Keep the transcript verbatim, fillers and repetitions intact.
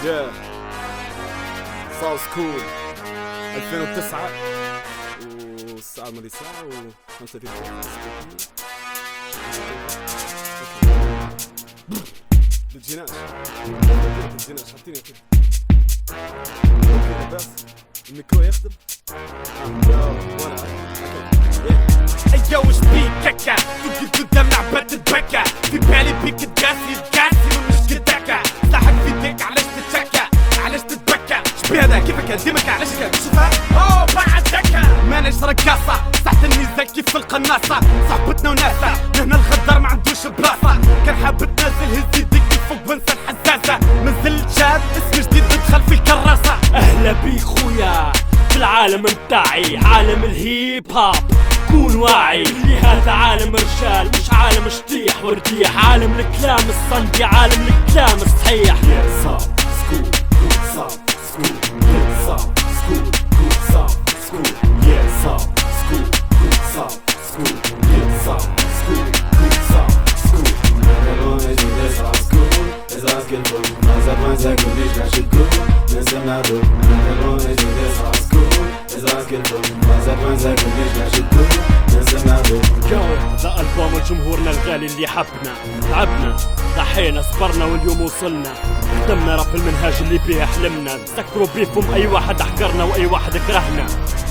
يا ساوث كول ألفين وتسعة والساعة الماضية ساعة وخمسة وثلاثين بالجناش بالجناش حاطيني كده كده بس الميكرو يخدم وانا ايا وش بيك كاكا تبقي قدام لعبة البكا في بالي بيك تقاسي تقاسي ومش قداكا سلاحك في يديك علاش تتشكى علاش تتبكى شبيها كيفك هديمك علاش كتشوفها اوه بعد دكا مانيش رقاصة صحت الميزان كيف في القناصة صاحبتنا وناسة هنا الغدار ما عندوش بلاصة كان حاب تنزل هز يديك فوق وانسى الحزازة نزلت شاب اسم جديد ندخل في الكراسة. اهلا بيك خويا في العالم متاعي عالم الهيب هوب كون واعي اللي هذا عالم رجال مش عالم شطيح ورديح عالم الكلام الصندي عالم الكلام الصحيح. صاب سكول كول صاب سكول كول صاب سكول كول صاب سكول يا صاب سكول كول صاب سكول يا صاب سكول كول صاب سكول everyone is in this high school is asking for más advanced que dish gash cool نسمع دو everyone is in this high school is asking for más advanced que dish gash cool نسمع دو ذا ألبوم جمهورنا الغالي اللي حبنا تعبنا ضحينا صبرنا واليوم وصلنا خدمنا رب المنهاج اللي بيه حلمنا نسكروا بيكم أي واحد أحقرنا وأي واحد كرهنا